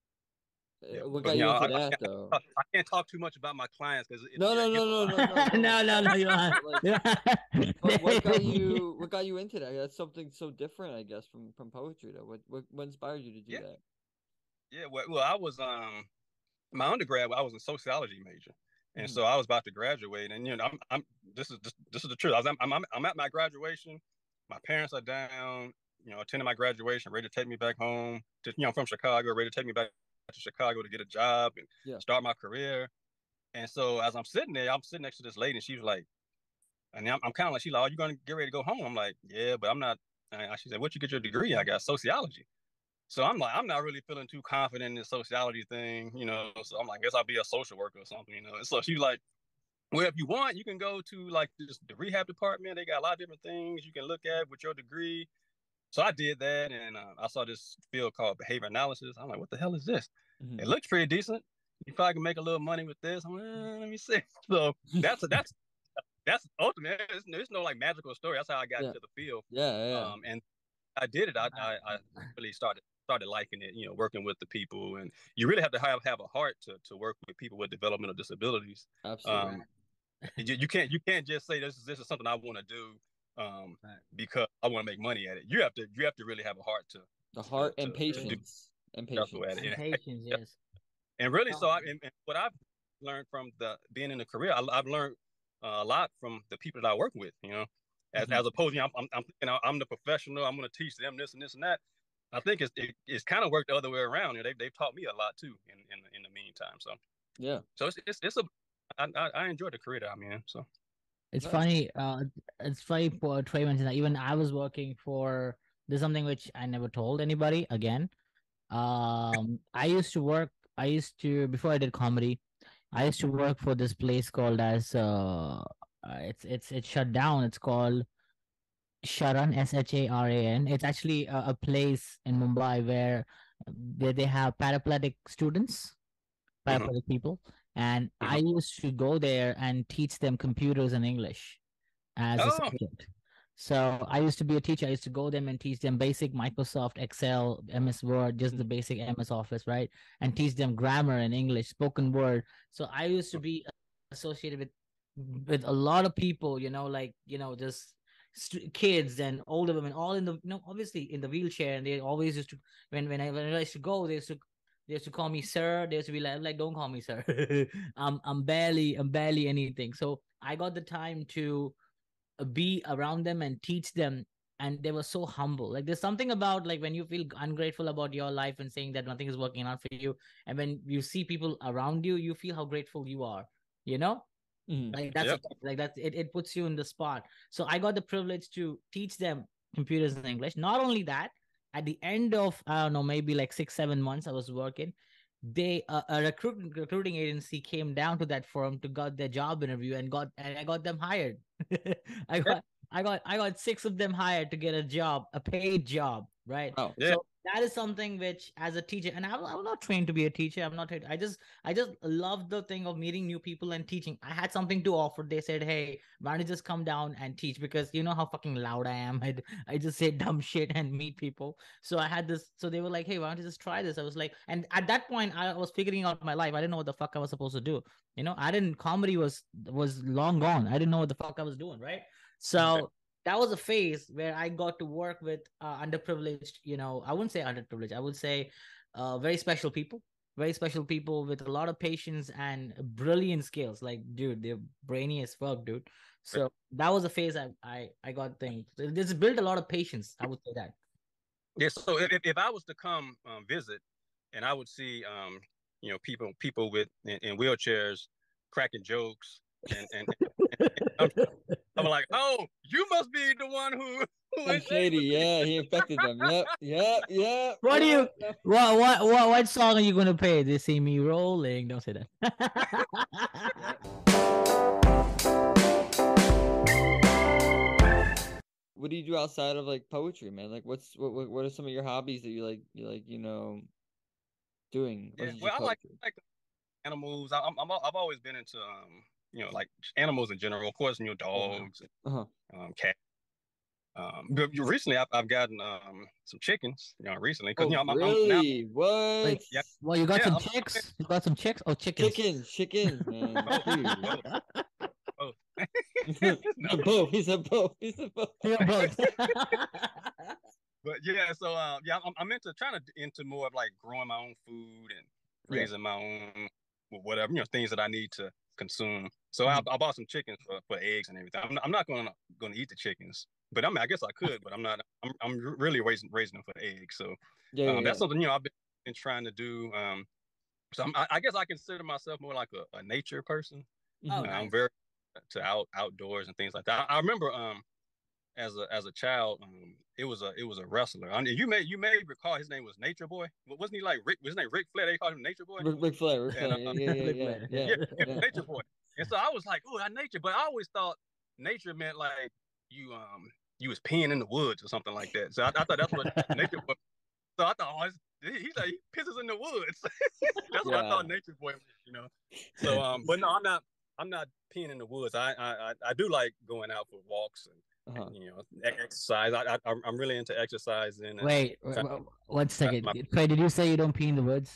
[SPEAKER 1] Yeah,
[SPEAKER 3] What
[SPEAKER 1] but
[SPEAKER 3] got
[SPEAKER 1] you
[SPEAKER 3] you
[SPEAKER 1] know,
[SPEAKER 3] into that though?
[SPEAKER 1] I can't talk too much about my clients because
[SPEAKER 3] No, no, no, no, no, no,
[SPEAKER 4] No,
[SPEAKER 3] no.
[SPEAKER 4] no, you are.
[SPEAKER 3] Like, what got you into that? That's something so different, I guess, from poetry though. What inspired you to do that?
[SPEAKER 1] Yeah. Well, I was my undergrad. I was a sociology major, and
[SPEAKER 3] Mhm.
[SPEAKER 1] so I was about to graduate. And you know, I'm this is the truth. I'm at my graduation. My parents are down. You know, attending my graduation, ready to take me back home. I'm from Chicago, ready to take me back to Chicago to get a job and start my career. And so as I'm sitting there, I'm sitting next to this lady, and she was like, and I'm kind of like, she's like, "Oh, you gonna get ready to go home?" I'm like, "Yeah, but I'm not." She said, "What'd you get your degree?" I got sociology. So I'm like, I'm not really feeling too confident in the sociology thing, you know. So I'm like, I guess I'll be a social worker or something, you know. And so she's like, well, if you want, you can go to like the rehab department. They got a lot of different things you can look at with your degree. So I did that, and I saw this field called behavior analysis. I'm like, what the hell is this? It looks pretty decent. You probably can make a little money with this. I'm like, let me see. So that's ultimate. There's no like magical story. That's how I got into the field.
[SPEAKER 3] Yeah.
[SPEAKER 1] And I did it. I really started liking it. You know, working with the people, and you really have to have a heart to work with people with developmental disabilities.
[SPEAKER 3] Absolutely.
[SPEAKER 1] You can't just say this is something I want to do because I want to make money at it. You have to really have a heart
[SPEAKER 3] the heart and patience
[SPEAKER 1] and patience.
[SPEAKER 4] And patience, yes.
[SPEAKER 1] And really, so and what I've learned from being in the career, I've learned a lot from the people that I work with. You know, as opposed, you know, I'm the professional. I'm going to teach them this and this and that. I think it's kind of worked the other way around. You know, they've taught me a lot too in the meantime. So
[SPEAKER 3] yeah.
[SPEAKER 1] So I enjoy the career that I'm in. So
[SPEAKER 4] it's funny. It's funny for Trey mentioned that even I was working for. There's something which I never told anybody. Again, I used to before I did comedy. I used to work for this place called as it's shut down. It's called Sharan, Sharan. It's actually a place in Mumbai where they have paraplegic students, paraplegic people, and I used to go there and teach them computers and English as a subject. So I used to be a teacher. I used to go them and teach them basic Microsoft Excel, MS Word, just the basic MS Office, right? And teach them grammar and English, spoken word. So I used to be associated with a lot of people, you know, like, you know, just kids and older women, all in the, you know, obviously in the wheelchair. And they always used to, when I used to go, they used to call me sir. They used to be like don't call me sir. I'm barely anything. So I got the time to be around them and teach them, and they were so humble. Like there's something about like when you feel ungrateful about your life and saying that nothing is working out for you, and when you see people around you, you feel how grateful you are, you know. Like that's like that's it puts you in the spot. So I got the privilege to teach them computers and English. Not only that, at the end of I don't know, maybe like 6-7 months I was working, they a recruiting agency came down to that firm to got their job interview and I got them hired. I got 6 of them hired to get a job, a paid job, right?
[SPEAKER 3] Oh,
[SPEAKER 1] yeah.
[SPEAKER 4] So that is something which, as a teacher, and I'm not trained to be a teacher. I'm not trained. I just love the thing of meeting new people and teaching. I had something to offer. They said, "Hey, why don't you just come down and teach?" Because you know how fucking loud I am. I just say dumb shit and meet people. So I had this. So they were like, "Hey, why don't you just try this?" I was like, and at that point, I was figuring out my life. I didn't know what the fuck I was supposed to do. You know, I didn't. Comedy was long gone. I didn't know what the fuck I was doing. Right. So that was a phase where I got to work with underprivileged, you know, I wouldn't say underprivileged, I would say very special people. very special people with a lot of patience and brilliant skills. Like, dude, they're brainy as fuck, dude. So that was a phase I got things. This built a lot of patience. I would say that.
[SPEAKER 1] Yeah. So if I was to come visit, and I would see people with in wheelchairs cracking jokes, and I'm like, oh, you must be the one who
[SPEAKER 3] Shady, yeah, he infected them. Yep.
[SPEAKER 4] What do you? What song are you gonna play? They see me rolling. Don't say that.
[SPEAKER 3] What do you do outside of like poetry, man? Like, what are some of your hobbies that you like doing?
[SPEAKER 1] Yeah, well, I like animals. I've always been into like animals in general. Of course, dogs, cats. But recently I've gotten some chickens. Recently because
[SPEAKER 3] really? What?
[SPEAKER 4] Wait,
[SPEAKER 1] yeah.
[SPEAKER 4] Well, you got some chicks. You got some chicks. Oh, chickens.
[SPEAKER 3] Chickens, man.
[SPEAKER 1] Oh.
[SPEAKER 3] No. Both. He said both.
[SPEAKER 4] Yeah, both.
[SPEAKER 1] But yeah, so I'm into more of like growing my own food and raising my own whatever things that I need to consume. So I bought some chickens for eggs and everything. I'm not gonna eat the chickens, but I guess I could, but I'm not. I'm really raising them for eggs. So that's something I've been trying to do. So I guess I consider myself more like a nature person.
[SPEAKER 4] Oh, nice.
[SPEAKER 1] I'm very to outdoors and things like that. I remember as a child, it was a wrestler. You may recall his name was Nature Boy. Wasn't he like Rick? Was his name Rick Flair? They called him Nature Boy.
[SPEAKER 3] Rick Flair.
[SPEAKER 1] Yeah, Nature Boy. And so I was like, oh, that nature. But I always thought nature meant like you was peeing in the woods or something like that. So I thought that's what Nature Boy. So I thought, he's like, he pisses in the woods. That's what I thought Nature Boy was, So but no, I'm not peeing in the woods. I do like going out for walks and exercise. I'm really into exercising.
[SPEAKER 4] Wait, 1 second. Wait, did you say you don't pee in the woods?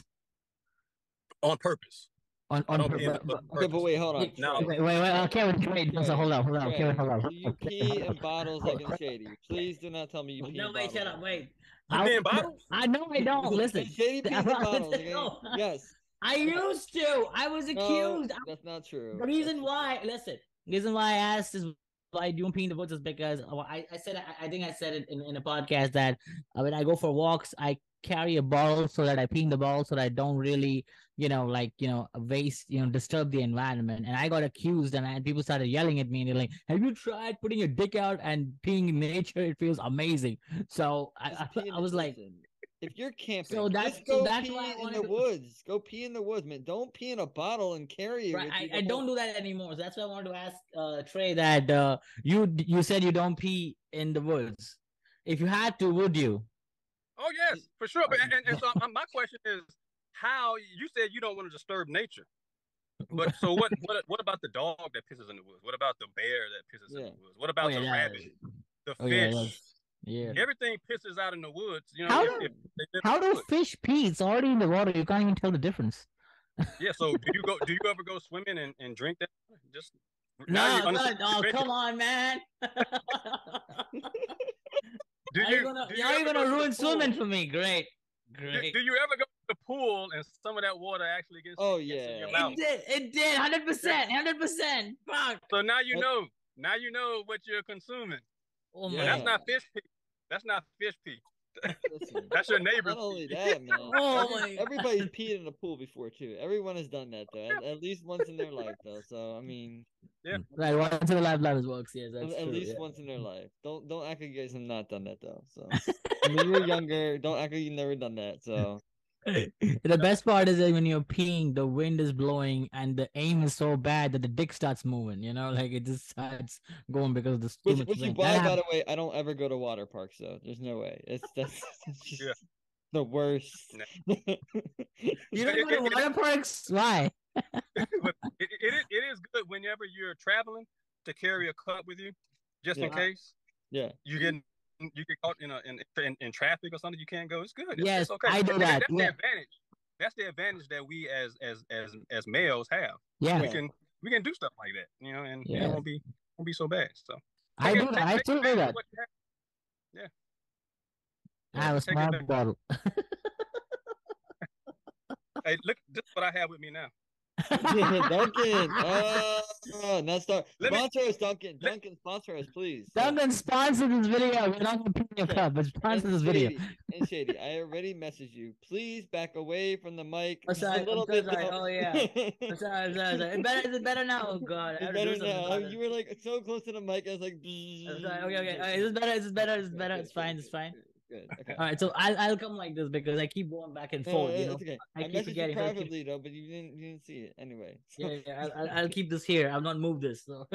[SPEAKER 1] On purpose.
[SPEAKER 4] On
[SPEAKER 3] purpose. Okay, but wait, hold on.
[SPEAKER 4] No. Wait. Wait. So hold on. Okay, hold on.
[SPEAKER 3] Do you pee in bottles like in Shady? Please do not tell me you pee in bottles.
[SPEAKER 4] No, wait, shut up. Wait.
[SPEAKER 1] You pee in bottles?
[SPEAKER 4] I know I don't. Listen.
[SPEAKER 3] Shady pees in bottles. Okay?
[SPEAKER 4] No.
[SPEAKER 3] Yes.
[SPEAKER 4] I used to. I was accused.
[SPEAKER 3] No, that's not true.
[SPEAKER 4] The reason why I asked is why doing pee in the woods is because I said I think I said it in a podcast that when I go for walks I carry a bottle so that I pee in the bottle so that I don't really waste disturb the environment. And I got accused and people started yelling at me and they're like, have you tried putting your dick out and peeing in nature? It feels amazing. So I was like,
[SPEAKER 3] if you're camping,
[SPEAKER 4] so that's
[SPEAKER 3] go
[SPEAKER 4] that's
[SPEAKER 3] pee
[SPEAKER 4] why
[SPEAKER 3] in the woods. Go pee in the woods, man. Don't pee in a bottle and carry it.
[SPEAKER 4] Right, I don't do that anymore. So that's why I wanted to ask Trey that you said you don't pee in the woods. If you had to, would you?
[SPEAKER 1] Oh yes, for sure. But and so my question is, how you said you don't want to disturb nature, but so what about the dog that pisses in the woods? What about the bear that pisses in the woods? What about the rabbit, the fish?
[SPEAKER 4] Yeah.
[SPEAKER 1] Everything pisses out in the woods.
[SPEAKER 4] How do fish pee? It's already in the water. You can't even tell the difference.
[SPEAKER 1] Yeah. So do you ever go swimming and drink that? Just
[SPEAKER 4] no. Come on, man. You're gonna ruin swimming for me. Great.
[SPEAKER 1] Do you ever go to the pool and some of that water actually gets?
[SPEAKER 3] Oh
[SPEAKER 1] gets
[SPEAKER 3] yeah.
[SPEAKER 1] in your mouth?
[SPEAKER 4] It did. 100%. Fuck.
[SPEAKER 1] So now you know. Now you know what you're consuming.
[SPEAKER 4] Oh my.
[SPEAKER 1] That's not fish pee. That's not fish pee. Listen, that's your neighbor.
[SPEAKER 3] Not only that, man. Everybody's peed in the pool before too. Everyone has done that though, at least once in their life though. So I mean,
[SPEAKER 4] right, once in a life works. Yes, that's
[SPEAKER 3] at
[SPEAKER 4] true,
[SPEAKER 3] least once in their life. Don't act like you guys have not done that though. So when you were younger, don't act like you've never done that. So
[SPEAKER 4] the best part is that when you're peeing, the wind is blowing and the aim is so bad that the dick starts moving. Like it just starts going because of the too much
[SPEAKER 3] which
[SPEAKER 4] wind.
[SPEAKER 3] by the way, I don't ever go to water parks though. There's no way. That's just the worst.
[SPEAKER 4] You don't go to water parks? Why?
[SPEAKER 1] It is good whenever you're traveling to carry a cup with you, just in case.
[SPEAKER 3] Yeah.
[SPEAKER 1] You get caught in traffic or something, you can't go. It's good.
[SPEAKER 4] Yes,
[SPEAKER 1] it's okay.
[SPEAKER 4] I do that.
[SPEAKER 1] That's the advantage. That's the advantage that we as males have.
[SPEAKER 4] Yeah,
[SPEAKER 1] we can do stuff like that, and it won't be so bad. So
[SPEAKER 4] I still do that. I have a small bottle.
[SPEAKER 1] Hey, look, this is what I have with me now.
[SPEAKER 3] Duncan. Now sponsor us, Duncan.
[SPEAKER 1] let-
[SPEAKER 3] Duncan, sponsor us, please.
[SPEAKER 4] Duncan, sponsor this video. We're not gonna put your cup, but sponsor this video.
[SPEAKER 3] And Shady, I already messaged you. Please back away from the mic.
[SPEAKER 4] Oh, sorry,
[SPEAKER 3] a little
[SPEAKER 4] I'm so
[SPEAKER 3] bit.
[SPEAKER 4] sorry. Oh yeah. I'm sorry. Is it better now? Oh god. I
[SPEAKER 3] It's
[SPEAKER 4] have to do
[SPEAKER 3] better
[SPEAKER 4] something
[SPEAKER 3] now.
[SPEAKER 4] about it.
[SPEAKER 3] You were like so close to the mic. I was like,
[SPEAKER 4] I'm sorry. Okay. Is this better? Is this better? Is this better? It's fine. It's fine.
[SPEAKER 3] Good. Okay.
[SPEAKER 4] All right. So I'll come like this because I keep going back and forth. You know.
[SPEAKER 3] It's okay.
[SPEAKER 4] I
[SPEAKER 3] I
[SPEAKER 4] keep
[SPEAKER 3] messaged
[SPEAKER 4] forgetting.
[SPEAKER 3] you
[SPEAKER 4] So I keep-
[SPEAKER 3] privately though, but you didn't see it anyway. So.
[SPEAKER 4] Yeah. I'll keep this here. I'll not move this. So.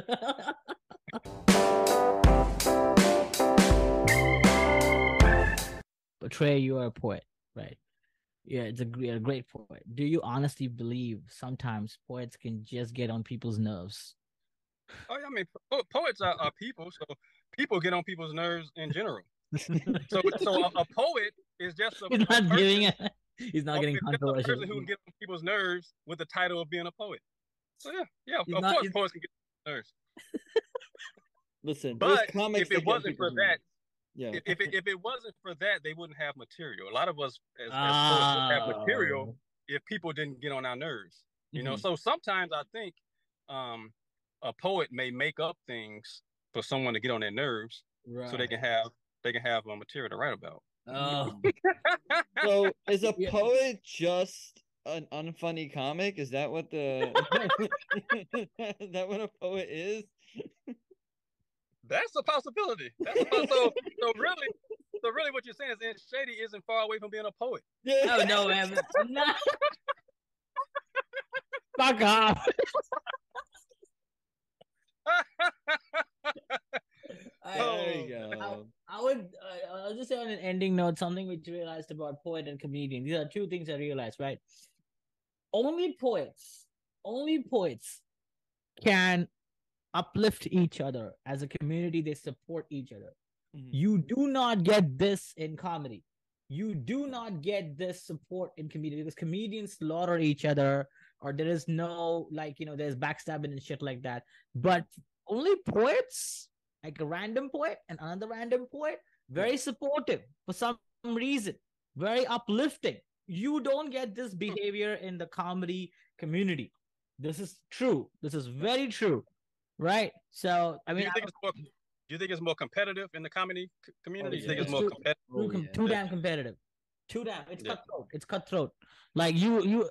[SPEAKER 4] But Trey, you are a poet, right? Yeah, it's a great poet. Do you honestly believe sometimes poets can just get on people's nerves?
[SPEAKER 1] Oh, yeah, I mean, poets are people, so people get on people's nerves in general. So a poet is just
[SPEAKER 4] He's not
[SPEAKER 1] person,
[SPEAKER 4] giving it. He's not getting
[SPEAKER 1] it's just a
[SPEAKER 4] controversial.
[SPEAKER 1] person who can get on people's nerves with the title of being a poet. So yeah,
[SPEAKER 4] He's
[SPEAKER 1] of
[SPEAKER 4] not-
[SPEAKER 1] course,
[SPEAKER 4] he's-
[SPEAKER 1] poets can get on nerves.
[SPEAKER 3] Listen,
[SPEAKER 1] But
[SPEAKER 3] comics
[SPEAKER 1] if it wasn't for that,
[SPEAKER 3] yeah.
[SPEAKER 1] if it wasn't for that, they wouldn't have material. A lot of us as poets would have material if people didn't get on our nerves. You know, so sometimes I think a poet may make up things for someone to get on their nerves, so they can have material to write about.
[SPEAKER 4] Oh,
[SPEAKER 3] So is a
[SPEAKER 4] Yeah.
[SPEAKER 3] poet just an unfunny comic? Is that what is that what a poet is?
[SPEAKER 1] That's a possibility. So really, what you're saying is Shady isn't far away from being a poet.
[SPEAKER 3] Yeah.
[SPEAKER 4] oh no, man. No. Fuck off.
[SPEAKER 3] There you go.
[SPEAKER 4] I'll just say on an ending note something which I realized about poet and comedian. These are two things I realized, right? Only poets can uplift each other as a community. They support each other. You do not get this in comedy. You do not get this support in comedy because comedians slaughter each other, or there is no there's backstabbing and shit like that. But only poets, like a random poet and another random poet, very supportive for some reason, very uplifting. You don't get this behavior in the comedy community. This is true. This is very true, right? So I mean,
[SPEAKER 1] do you think it's more competitive in the comedy community?
[SPEAKER 3] Oh,
[SPEAKER 1] You think
[SPEAKER 3] yeah.
[SPEAKER 1] it's more competitive?
[SPEAKER 4] Too damn competitive. Too damn. It's cutthroat. It's cutthroat. Like you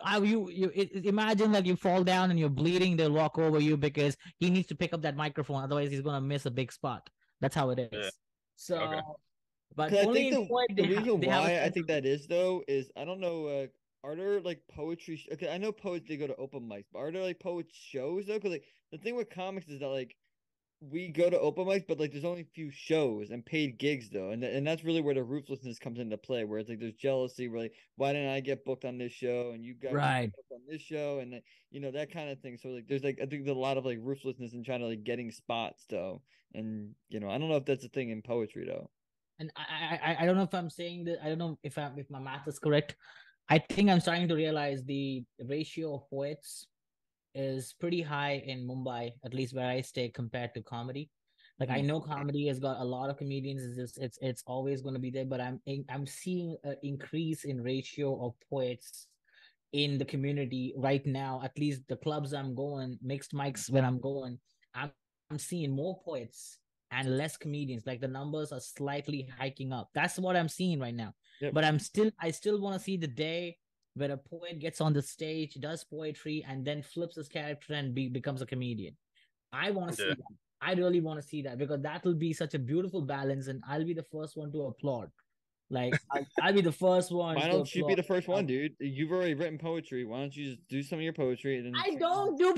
[SPEAKER 4] imagine that you fall down and you're bleeding. They'll walk over you because he needs to pick up that microphone. Otherwise, he's gonna miss a big spot. That's how it is.
[SPEAKER 1] Yeah.
[SPEAKER 4] So,
[SPEAKER 1] Okay.
[SPEAKER 4] but
[SPEAKER 3] I
[SPEAKER 4] only
[SPEAKER 3] think the reason
[SPEAKER 4] they have
[SPEAKER 3] why
[SPEAKER 4] a
[SPEAKER 3] I
[SPEAKER 4] sense
[SPEAKER 3] think
[SPEAKER 4] of-
[SPEAKER 3] that is though is I don't know. Are there like poetry? Okay, I know poets they go to open mics, but are there like poet shows though? Because like the thing with comics is that like we go to open mics, but like there's only a few shows and paid gigs though, and that's really where the ruthlessness comes into play. Where it's like there's jealousy, where like why didn't I get booked on this show and you got
[SPEAKER 4] Right.
[SPEAKER 3] booked on this show, and that kind of thing. So like there's like I think there's a lot of like ruthlessness in trying to like getting spots though, and I don't know if that's a thing in poetry though.
[SPEAKER 4] And I don't know if I'm saying that. I don't know if my math is correct. I think I'm starting to realize the ratio of poets is pretty high in Mumbai, at least where I stay, compared to comedy. Like I know comedy has got a lot of comedians. It's always going to be there, but I'm seeing an increase in ratio of poets in the community right now. At least the clubs I'm going, mixed mics when I'm going, I'm seeing more poets and less comedians. Like the numbers are slightly hiking up. That's what I'm seeing right now.
[SPEAKER 3] Yep.
[SPEAKER 4] But I still want to see the day where a poet gets on the stage, does poetry, and then flips his character and becomes a comedian. I want to see that. I really want to see that because that will be such a beautiful balance, and I'll be the first one to applaud. Like I'll be the first one.
[SPEAKER 3] Why don't you be the first one,
[SPEAKER 4] Um,
[SPEAKER 3] dude? You've already written poetry. Why don't you just do some of your poetry? And then
[SPEAKER 4] I don't do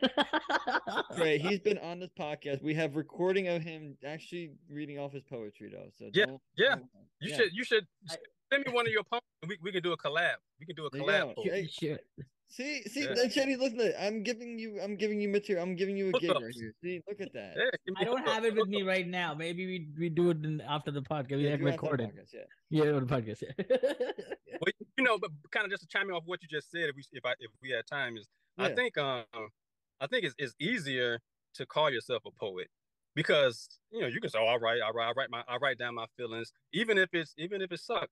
[SPEAKER 3] Right, he's been on this podcast. We have recording of him actually reading off his poetry, though. So
[SPEAKER 1] Yeah,
[SPEAKER 3] don't-
[SPEAKER 1] yeah.
[SPEAKER 3] don't-
[SPEAKER 1] You should send me one of your poems. We can do a collab. We can do a
[SPEAKER 3] There you
[SPEAKER 1] collab.
[SPEAKER 3] go.
[SPEAKER 1] poem.
[SPEAKER 3] Hey,
[SPEAKER 4] Sure.
[SPEAKER 3] See,
[SPEAKER 1] Yeah.
[SPEAKER 3] then Shady, look at that. I'm giving you material. I'm giving you a gig
[SPEAKER 1] Hookups.
[SPEAKER 3] right here. See, look at that.
[SPEAKER 1] Yeah, give me
[SPEAKER 4] I don't
[SPEAKER 1] hookup.
[SPEAKER 4] have it with me right now. Maybe we do it after the podcast. We
[SPEAKER 3] Yeah,
[SPEAKER 4] have
[SPEAKER 3] do it after the
[SPEAKER 4] recorded.
[SPEAKER 3] podcast, yeah.
[SPEAKER 4] Yeah, on the podcast. Yeah.
[SPEAKER 1] Well, but kind of just to chime in off what you just said, if we had time, is
[SPEAKER 3] Yeah.
[SPEAKER 1] I think it's easier to call yourself a poet because you can say, oh, I write down my feelings, even if it sucks.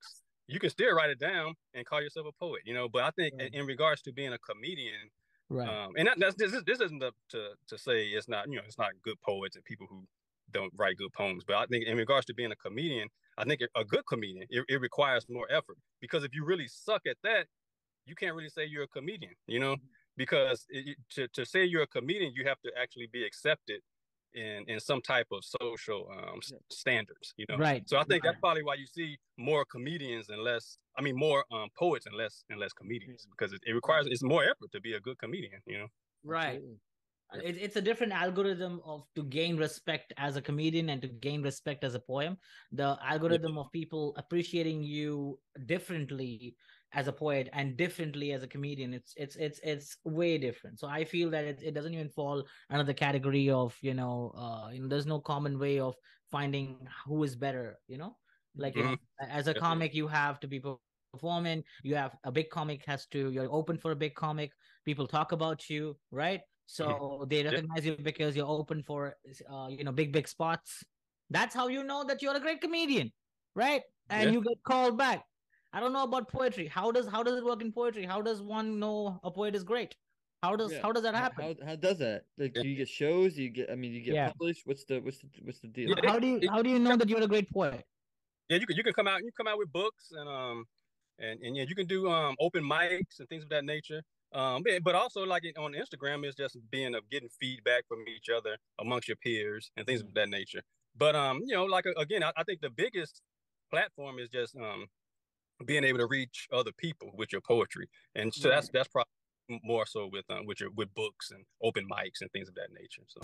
[SPEAKER 1] you can still write it down and call yourself a poet, you know. But I think in regards to being a comedian,
[SPEAKER 4] right,
[SPEAKER 1] and this isn't to say it's not, you know, it's not good poets and people who don't write good poems. But I think in regards to being a comedian, I think a good comedian, it requires more effort, because if you really suck at that, you can't really say you're a comedian, you know, because to say you're a comedian, you have to actually be accepted in some type of social standards, you know.
[SPEAKER 4] right.
[SPEAKER 1] So I think that's probably why you see more comedians and less, I mean, more poets and less comedians, because it requires, it's more effort to be a good comedian, you know.
[SPEAKER 4] Right. It's a different algorithm of to gain respect as a comedian and to gain respect as a poem. The algorithm of people appreciating you differently as a poet and differently as a comedian, it's way different. So I feel that it doesn't even fall under the category of, you know, there's no common way of finding who is better, you know. Like, you know, as a comic, you have to be performing. You have a big comic has to, you're open for a big comic. People talk about you, right? So they recognize you because you're open for, you know, big spots. That's how you know that you're a great comedian, right? And you get called back. I don't know about poetry. How does it work in poetry? How does one know a poet is great? How does that happen?
[SPEAKER 3] How does that? Like, do you get shows? Do you get? I mean, you get published. What's the deal?
[SPEAKER 4] How do you know that you're a great poet?
[SPEAKER 1] Yeah, you can come out. You come out with books and yeah, you can do open mics and things of that nature. But also like on Instagram, it's just getting feedback from each other amongst your peers and things of that nature. But you know, like again, I think the biggest platform is just being able to reach other people with your poetry, and so that's probably more so with books and open mics and things of that nature. So,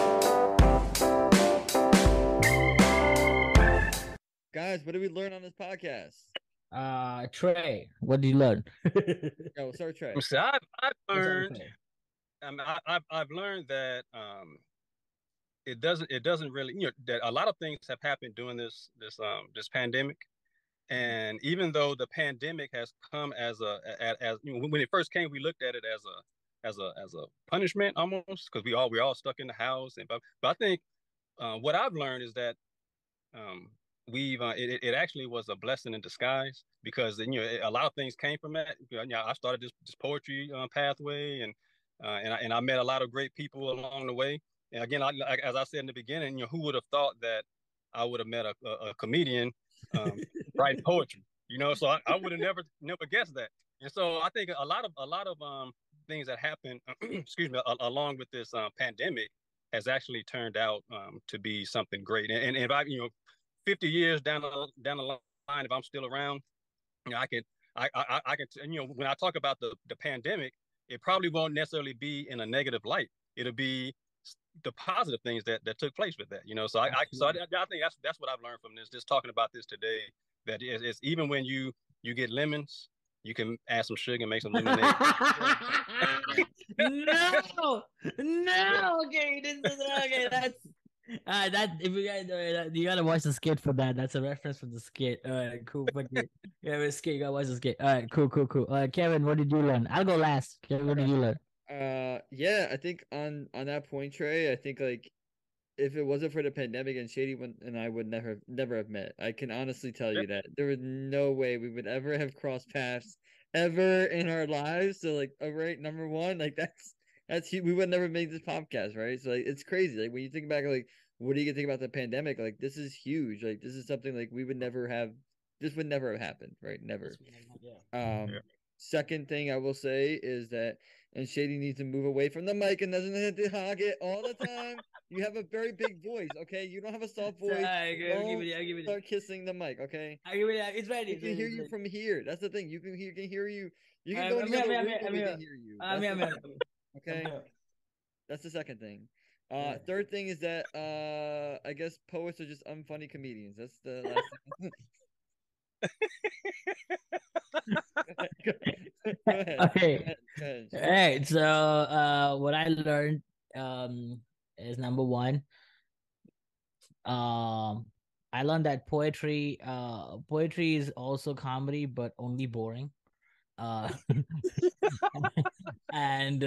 [SPEAKER 3] guys, what did we learn on this podcast?
[SPEAKER 4] Trey, what did you learn?
[SPEAKER 3] We'll start Trey.
[SPEAKER 1] So I've learned. I've learned that it doesn't really, you know, that a lot of things have happened during this pandemic. And even though the pandemic has come as you know, when it first came, we looked at it as a punishment almost, because we're all stuck in the house. But I think what I've learned is that it actually was a blessing in disguise, because, you know, a lot of things came from that. You know, I started this poetry pathway, and I met a lot of great people along the way. And again, as I said in the beginning, you know, who would have thought that I would have met a comedian writing poetry, you know? So I would have never guessed that. And so I think a lot of things that happened, excuse me, along with this pandemic has actually turned out to be something great. And if I, you know, 50 years down the line, if I'm still around, you know, I can, you know, when I talk about the pandemic, it probably won't necessarily be in a negative light. It'll be the positive things that took place with that, you know. So I think that's what I've learned from this. Just talking about this today, that it's even when you get lemons, you can add some sugar and make some lemonade.
[SPEAKER 4] No, okay, that's that. If you guys you gotta watch the skit for that. That's a reference from the skit. All right, cool. But yeah, skit. You gotta watch the skit. All right, cool. Kevin, what did you learn? I'll go last. Kevin, what did you learn?
[SPEAKER 3] Yeah, I think on that point, Trey, I think, like, if it wasn't for the pandemic, and Shady and I would never have met. I can honestly tell you that there was no way we would ever have crossed paths ever in our lives. So, like, right, number one, like, that's we would never make this podcast, right? So, like, it's crazy. Like, when you think back, like, what do you think about the pandemic? Like, this is huge. Like, this is something, like, we would never have. This would never have happened, right? Never. Second thing I will say is that, and Shady needs to move away from the mic and doesn't have to hog it all the time. You have a very big voice, okay? You don't have a soft voice.
[SPEAKER 4] I'll give it.
[SPEAKER 3] Start kissing the mic, okay?
[SPEAKER 4] I'll give it. It's ready.
[SPEAKER 3] You can hear you from here. That's the thing. You can hear you. You can go in the other room, but we can hear you. Okay. That's the second thing. Third thing is that I guess poets are just unfunny comedians. That's the last thing.
[SPEAKER 4] Okay. All right. So what I learned is, number one, I learned that poetry is also comedy, but only boring. And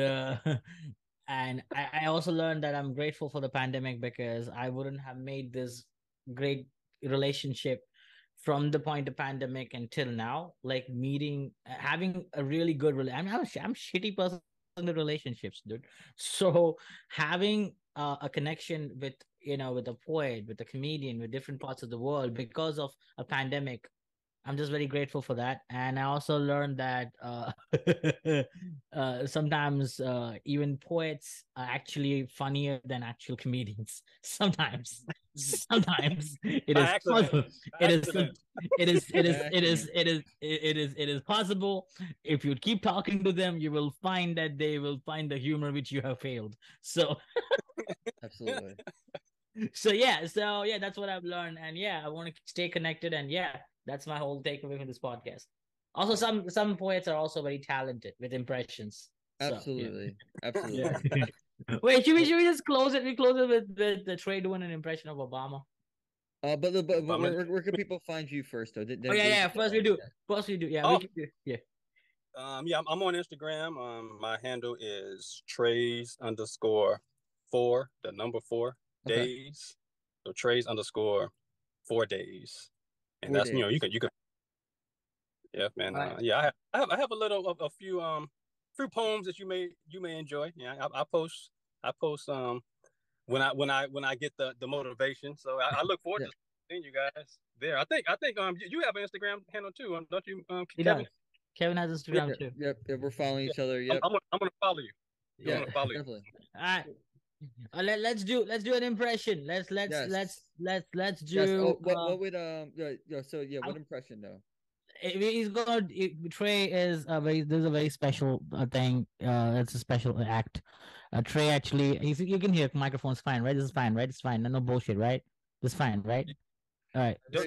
[SPEAKER 4] I also learned that I'm grateful for the pandemic, because I wouldn't have made this great relationship from the point of pandemic until now, like meeting, having a really good I'm a shitty person in the relationships, dude. So having a connection with, with a poet, with a comedian, with different parts of the world because of a pandemic, I'm just very grateful for that. And I also learned that sometimes even poets are actually funnier than actual comedians. Sometimes, it is possible. It is possible. If you keep talking to them, you will find that they will find the humor which you have failed. So
[SPEAKER 3] Absolutely.
[SPEAKER 4] So yeah, that's what I've learned, and yeah, I want to stay connected, and yeah, that's my whole takeaway from this podcast. Also, some poets are also very talented with impressions.
[SPEAKER 3] Absolutely,
[SPEAKER 4] so,
[SPEAKER 3] absolutely.
[SPEAKER 4] Yeah. Wait, should we just close it? We close it with the Trey doing an impression of Obama.
[SPEAKER 3] But where can people find you first though?
[SPEAKER 4] Yeah. First we do. Yeah, we can do. Yeah.
[SPEAKER 1] Yeah, I'm on Instagram. My handle is Trays_4, the number 4 days. So Trays_4 days, and
[SPEAKER 3] 4
[SPEAKER 1] that's
[SPEAKER 3] days.
[SPEAKER 1] you can. Yeah, man. Yeah, I have a few poems that you may enjoy. Yeah, I post when I get the motivation. So I look forward to seeing you guys there. I think you have an Instagram handle too, don't you, Kevin?
[SPEAKER 4] Kevin has Instagram too.
[SPEAKER 3] Yep, we're following each other. Yep.
[SPEAKER 1] I'm gonna follow you.
[SPEAKER 3] Yeah,
[SPEAKER 1] I'm gonna follow you.
[SPEAKER 3] definitely.
[SPEAKER 4] All right. Let's do an impression. Let's do.
[SPEAKER 3] Yes. What would what impression though?
[SPEAKER 4] He's gonna. Trey is there's a very special thing. It's a special act. Trey actually, you can hear microphone's fine, right? This is fine, right? It's fine. No bullshit, right? This is fine, right? All right.
[SPEAKER 1] Don't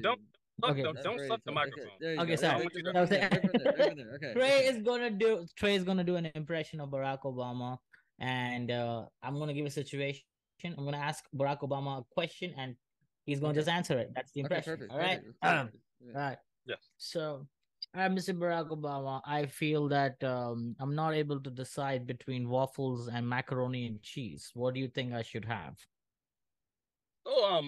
[SPEAKER 1] suck the microphone.
[SPEAKER 4] Okay, sorry.
[SPEAKER 3] Okay.
[SPEAKER 4] Trey is gonna do an impression of Barack Obama, and I'm gonna give a situation. I'm gonna ask Barack Obama a question, and he's gonna just answer it. That's the impression.
[SPEAKER 3] Perfect.
[SPEAKER 4] All right. All right.
[SPEAKER 1] Yes.
[SPEAKER 4] So, Mr. Barack Obama, I feel that I'm not able to decide between waffles and macaroni and cheese. What do you think I should have?
[SPEAKER 1] Oh,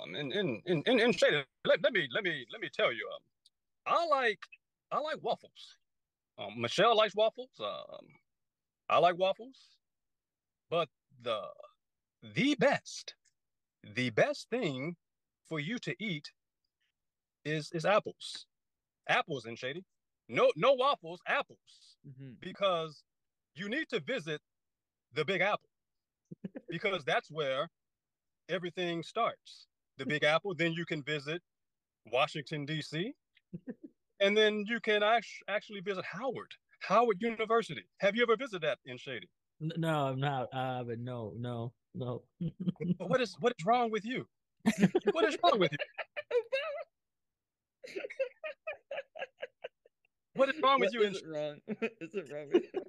[SPEAKER 1] in Shady, let me tell you, I like waffles. Michelle likes waffles. I like waffles, but the best thing for you to eat is apples. Apples in Shady. No waffles, apples. Because you need to visit the Big Apple. Because that's where everything starts. The Big Apple, then you can visit Washington, D.C., and then you can actually visit Howard University. Have you ever visited that in Shady?
[SPEAKER 4] No, I'm not. But no.
[SPEAKER 1] What is wrong with you? What is wrong with you? What is wrong with you?
[SPEAKER 3] Is it wrong? Is it wrong with you?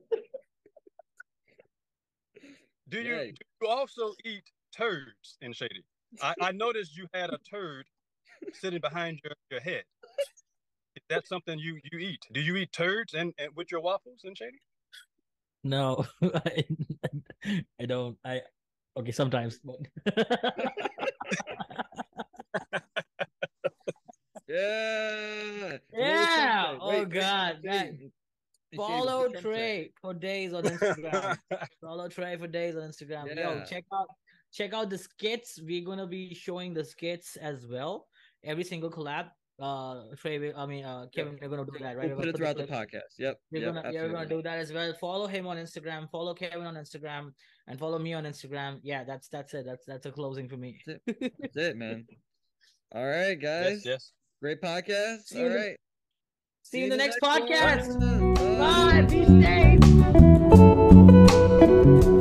[SPEAKER 1] Do you also eat turds in Shady? I noticed you had a turd sitting behind your head. Is that something you eat? Do you eat turds and with your waffles in Shady?
[SPEAKER 4] No, I don't. Okay, sometimes.
[SPEAKER 3] Yeah.
[SPEAKER 4] Oh God. Follow Trey for days on Instagram.
[SPEAKER 3] Yeah.
[SPEAKER 4] Yo, check out the skits. We're gonna be showing the skits as well. Every single collab. Trey, Kevin, we're gonna do that, right?
[SPEAKER 3] We'll put it throughout the podcast. Yep.
[SPEAKER 4] We're gonna do that as well. Follow him on Instagram. Follow Kevin on Instagram, and follow me on Instagram. Yeah, that's it. That's a closing for me.
[SPEAKER 3] That's it, man. All right, guys.
[SPEAKER 1] Yes.
[SPEAKER 3] Great podcast.
[SPEAKER 4] See you
[SPEAKER 3] All right.
[SPEAKER 4] See you in the next podcast.
[SPEAKER 3] One.
[SPEAKER 4] Bye. Be safe.